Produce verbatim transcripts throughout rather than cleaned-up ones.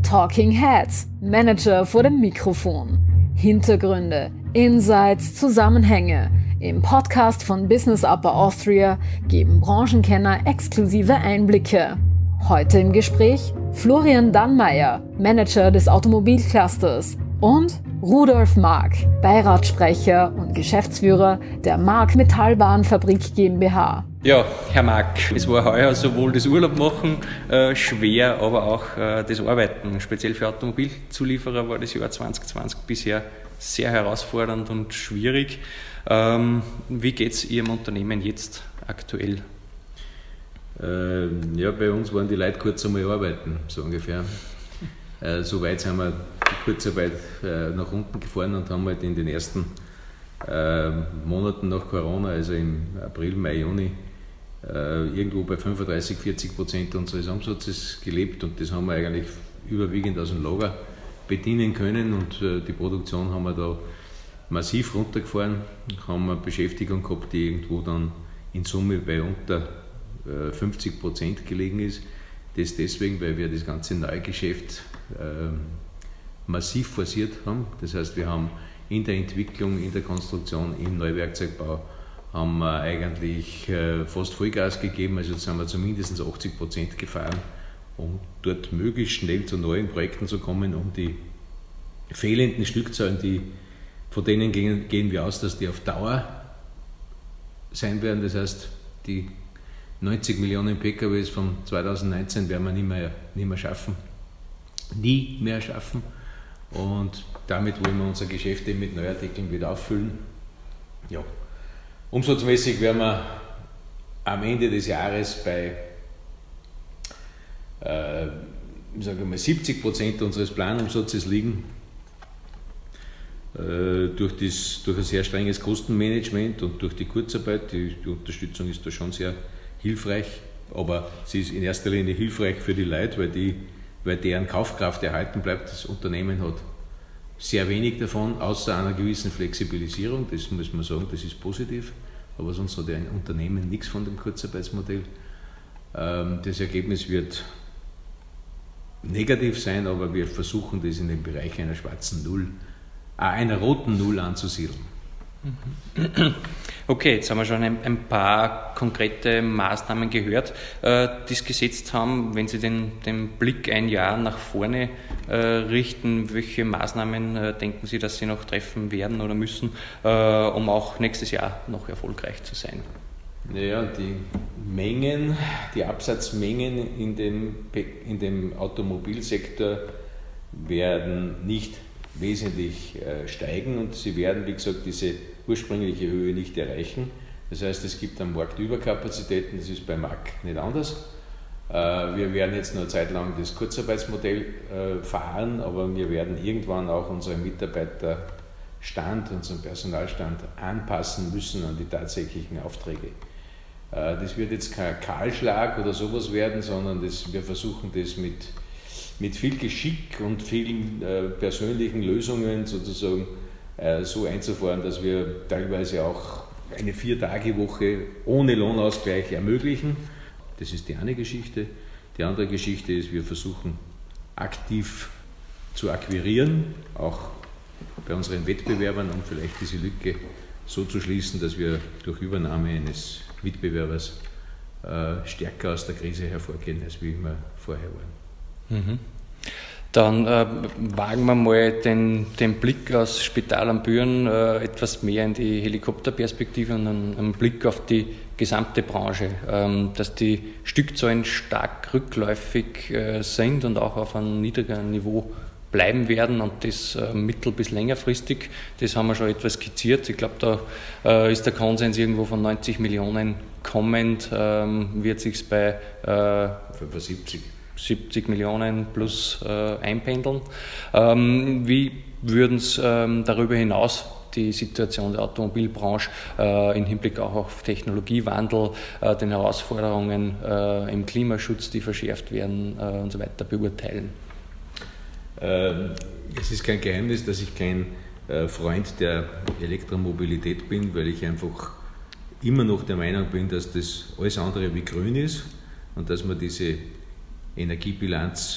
Talking Heads, Manager vor dem Mikrofon. Hintergründe, Insights, Zusammenhänge. Im Podcast von Business Upper Austria geben Branchenkenner exklusive Einblicke. Heute im Gespräch Florian Dannmeier, Manager des Automobilclusters, und Rudolf Mark, Beiratssprecher und Geschäftsführer der Mark Metallwarenfabrik GmbH. Ja, Herr Mark, es war heuer sowohl das Urlaubmachen äh, schwer, aber auch äh, das Arbeiten. Speziell für Automobilzulieferer war das Jahr zwanzig zwanzig bisher sehr herausfordernd und schwierig. Ähm, wie geht es Ihrem Unternehmen jetzt aktuell? Äh, ja, bei uns waren die Leute kurz einmal arbeiten, so ungefähr. Äh, Soweit sind wir die Kurzarbeit äh, nach unten gefahren und haben halt in den ersten äh, Monaten nach Corona, also im April, Mai, Juni, äh, irgendwo bei fünfunddreißig, vierzig Prozent unseres Umsatzes gelebt, und das haben wir eigentlich überwiegend aus dem Lager bedienen können, und äh, die Produktion haben wir da massiv runtergefahren, haben eine Beschäftigung gehabt, die irgendwo dann in Summe bei unter äh, fünfzig Prozent gelegen ist. Das deswegen, weil wir das ganze Neugeschäft äh, massiv forciert haben. Das heißt, wir haben in der Entwicklung, in der Konstruktion, im Neuwerkzeugbau haben wir eigentlich äh, fast Vollgas gegeben, also sind wir zumindest achtzig Prozent gefahren, um dort möglichst schnell zu neuen Projekten zu kommen, um die fehlenden Stückzahlen, die, von denen gehen, gehen wir aus, dass die auf Dauer sein werden. Das heißt, die neunzig Millionen P K Ws von zweitausendneunzehn werden wir nicht mehr, nicht mehr schaffen. Nie mehr schaffen. Und damit wollen wir unser Geschäft mit Neuartikeln wieder auffüllen. Ja. Umsatzmäßig werden wir am Ende des Jahres bei äh, sagen wir mal siebzig Prozent unseres Planumsatzes liegen. Äh, durch, das, durch ein sehr strenges Kostenmanagement und durch die Kurzarbeit. Die, die Unterstützung ist da schon sehr hilfreich, aber sie ist in erster Linie hilfreich für die Leute, weil, die, weil deren Kaufkraft erhalten bleibt. Das Unternehmen hat sehr wenig davon, außer einer gewissen Flexibilisierung. Das muss man sagen, das ist positiv, aber sonst hat ein Unternehmen nichts von dem Kurzarbeitsmodell. Das Ergebnis wird negativ sein, aber wir versuchen das in dem Bereich einer schwarzen Null, äh, einer roten Null anzusiedeln. Okay, jetzt haben wir schon ein, ein paar konkrete Maßnahmen gehört, äh, die es gesetzt haben. Wenn Sie den, den Blick ein Jahr nach vorne äh, richten, welche Maßnahmen äh, denken Sie, dass Sie noch treffen werden oder müssen, äh, um auch nächstes Jahr noch erfolgreich zu sein? Naja, die Mengen, die Absatzmengen in dem, in dem Automobilsektor werden nicht wesentlich äh, steigen, und sie werden, wie gesagt, diese ursprüngliche Höhe nicht erreichen. Das heißt, es gibt am Markt Überkapazitäten, das ist bei Mark nicht anders. Äh, wir werden jetzt noch eine Zeit lang das Kurzarbeitsmodell äh, fahren, aber wir werden irgendwann auch unseren Mitarbeiterstand, unseren Personalstand anpassen müssen an die tatsächlichen Aufträge. Äh, das wird jetzt kein Kahlschlag oder sowas werden, sondern das, wir versuchen das mit mit viel Geschick und vielen äh, persönlichen Lösungen sozusagen äh, so einzufahren, dass wir teilweise auch eine Vier-Tage-Woche ohne Lohnausgleich ermöglichen. Das ist die eine Geschichte. Die andere Geschichte ist, wir versuchen aktiv zu akquirieren, auch bei unseren Wettbewerbern, um vielleicht diese Lücke so zu schließen, dass wir durch Übernahme eines Mitbewerbers äh, stärker aus der Krise hervorgehen, als wie wir vorher waren. Mhm. Dann äh, wagen wir mal den, den Blick aus Spital am Büren äh, etwas mehr in die Helikopterperspektive und einen, einen Blick auf die gesamte Branche, ähm, dass die Stückzahlen stark rückläufig äh, sind und auch auf einem niedrigeren Niveau bleiben werden, und das äh, mittel- bis längerfristig. Das haben wir schon etwas skizziert. Ich glaube, da äh, ist der Konsens irgendwo von neunzig Millionen kommend, ähm, wird sich bei äh, fünfundsiebzig siebzig Millionen plus äh, einpendeln. Ähm, wie würden Sie ähm, darüber hinaus die Situation der Automobilbranche äh, im Hinblick auch auf Technologiewandel, äh, den Herausforderungen äh, im Klimaschutz, die verschärft werden äh, und so weiter beurteilen? Ähm, es ist kein Geheimnis, dass ich kein äh, Freund der Elektromobilität bin, weil ich einfach immer noch der Meinung bin, dass das alles andere wie grün ist und dass man diese Energiebilanz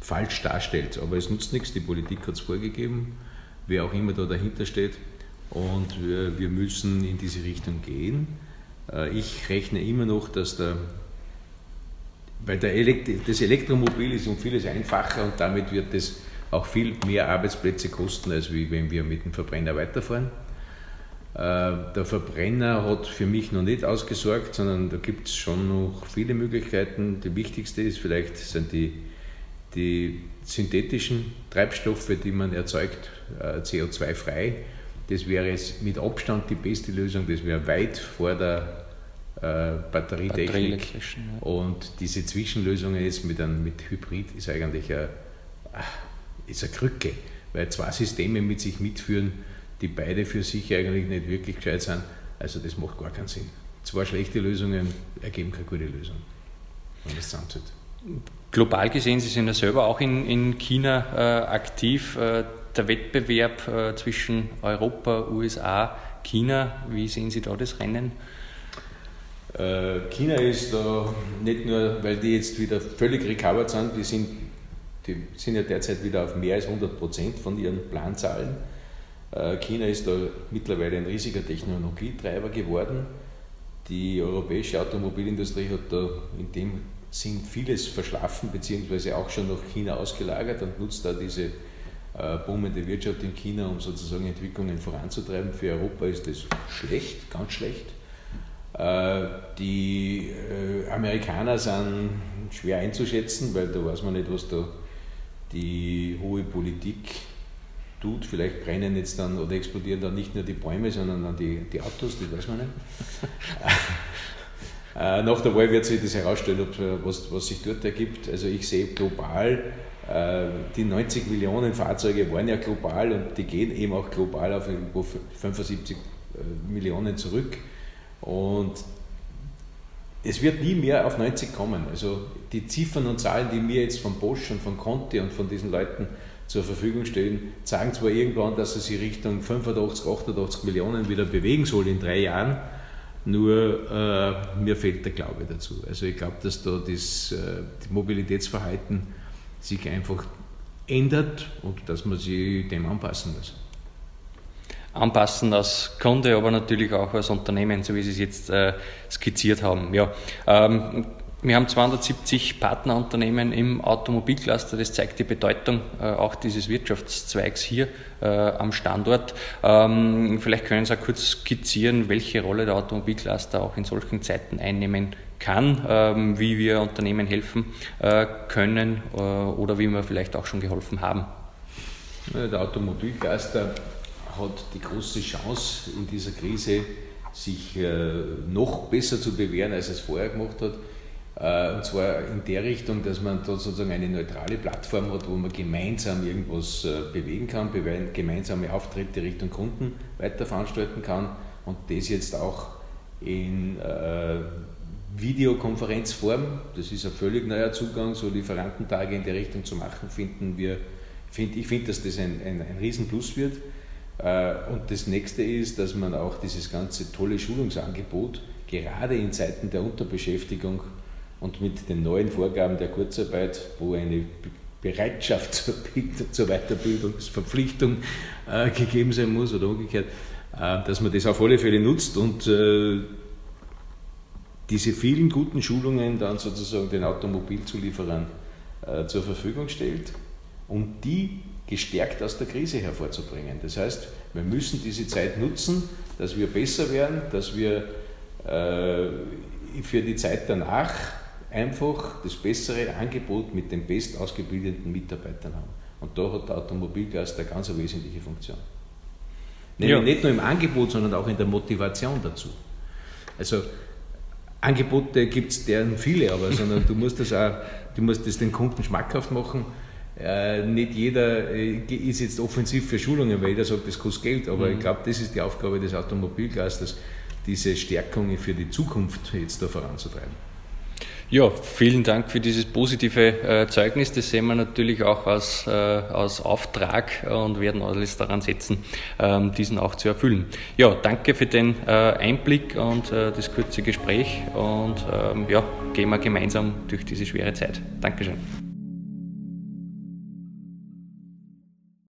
falsch darstellt. Aber es nutzt nichts, die Politik hat es vorgegeben, wer auch immer da dahinter steht. Und wir, wir müssen in diese Richtung gehen. Ich rechne immer noch, dass der, weil der Elekt- das Elektromobil ist um vieles einfacher und damit wird es auch viel mehr Arbeitsplätze kosten, als wie wenn wir mit dem Verbrenner weiterfahren. Der Verbrenner hat für mich noch nicht ausgesorgt, sondern da gibt es schon noch viele Möglichkeiten. Die wichtigste ist vielleicht sind die, die synthetischen Treibstoffe, die man erzeugt, C O zwei frei. Das wäre jetzt mit Abstand die beste Lösung, das wäre weit vor der äh, Batterietechnik. Ja. Und diese Zwischenlösungen jetzt mit, einem, mit Hybrid ist eigentlich eine, ist eine Krücke, weil zwei Systeme mit sich mitführen, die beide für sich eigentlich nicht wirklich gescheit sind. Also das macht gar keinen Sinn. Zwei schlechte Lösungen ergeben keine gute Lösung, wenn man das zusammenzieht. Global gesehen, Sie sind ja selber auch in, in China äh, aktiv. Äh, der Wettbewerb äh, zwischen Europa, U S A, China, wie sehen Sie da das Rennen? Äh, China ist da nicht nur, weil die jetzt wieder völlig recovered sind, die sind, die sind ja derzeit wieder auf mehr als hundert Prozent von ihren Planzahlen. China ist da mittlerweile ein riesiger Technologietreiber geworden. Die europäische Automobilindustrie hat da in dem Sinn vieles verschlafen, beziehungsweise auch schon nach China ausgelagert und nutzt da diese äh, boomende Wirtschaft in China, um sozusagen Entwicklungen voranzutreiben. Für Europa ist das schlecht, ganz schlecht. Äh, die äh, Amerikaner sind schwer einzuschätzen, weil da weiß man nicht, was da die hohe Politik tut. Vielleicht brennen jetzt dann oder explodieren dann nicht nur die Bäume, sondern dann die, die Autos, das weiß man nicht. äh, nach der Wahl wird sich das herausstellen, ob, was, was sich dort ergibt. Also ich sehe global, äh, die neunzig Millionen Fahrzeuge waren ja global und die gehen eben auch global auf irgendwo fünfundsiebzig Millionen zurück. Und es wird nie mehr auf neunzig kommen. Also die Ziffern und Zahlen, die mir jetzt von Bosch und von Conti und von diesen Leuten zur Verfügung stellen, sagen zwar irgendwann, dass es sich Richtung fünfundachtzig, achtundachtzig Millionen wieder bewegen soll in drei Jahren, nur äh, mir fehlt der Glaube dazu. Also ich glaube, dass da das, äh, das Mobilitätsverhalten sich einfach ändert und dass man sich dem anpassen muss. Anpassen als Kunde, aber natürlich auch als Unternehmen, so wie Sie es jetzt äh, skizziert haben. Ja, ähm, wir haben zweihundertsiebzig Partnerunternehmen im Automobilcluster, das zeigt die Bedeutung äh, auch dieses Wirtschaftszweigs hier äh, am Standort. Ähm, vielleicht können Sie auch kurz skizzieren, welche Rolle der Automobilcluster auch in solchen Zeiten einnehmen kann, ähm, wie wir Unternehmen helfen äh, können äh, oder wie wir vielleicht auch schon geholfen haben. Ja, der Automobilcluster hat die große Chance in dieser Krise, sich äh, noch besser zu bewähren, als es vorher gemacht hat. Und zwar in der Richtung, dass man da sozusagen eine neutrale Plattform hat, wo man gemeinsam irgendwas bewegen kann, gemeinsame Auftritte Richtung Kunden weiter veranstalten kann und das jetzt auch in äh, Videokonferenzform, das ist ein völlig neuer Zugang, so Lieferantentage in der Richtung zu machen, finden wir, find, ich finde, dass das ein, ein, ein Riesenplus wird. Und das nächste ist, dass man auch dieses ganze tolle Schulungsangebot gerade in Zeiten der Unterbeschäftigung und mit den neuen Vorgaben der Kurzarbeit, wo eine Bereitschaft zur, zur Weiterbildungsverpflichtung äh, gegeben sein muss oder umgekehrt, äh, dass man das auf alle Fälle nutzt und äh, diese vielen guten Schulungen dann sozusagen den Automobilzulieferern äh, zur Verfügung stellt, um die gestärkt aus der Krise hervorzubringen. Das heißt, wir müssen diese Zeit nutzen, dass wir besser werden, dass wir äh, für die Zeit danach einfach das bessere Angebot mit den best ausgebildeten Mitarbeitern haben. Und da hat der Automobilcluster eine ganz wesentliche Funktion. Nämlich ja. Nicht nur im Angebot, sondern auch in der Motivation dazu. Also Angebote gibt es deren viele, aber sondern du musst das auch, du musst das den Kunden schmackhaft machen. Äh, nicht jeder äh, ist jetzt offensiv für Schulungen, weil jeder sagt, das kostet Geld, aber mhm. ich glaube, das ist die Aufgabe des Automobilclusters, diese Stärkung für die Zukunft jetzt da voranzutreiben. Ja, vielen Dank für dieses positive äh, Zeugnis. Das sehen wir natürlich auch als, äh, als Auftrag und werden alles daran setzen, ähm, diesen auch zu erfüllen. Ja, danke für den äh, Einblick und äh, das kurze Gespräch und ähm, ja, gehen wir gemeinsam durch diese schwere Zeit. Dankeschön.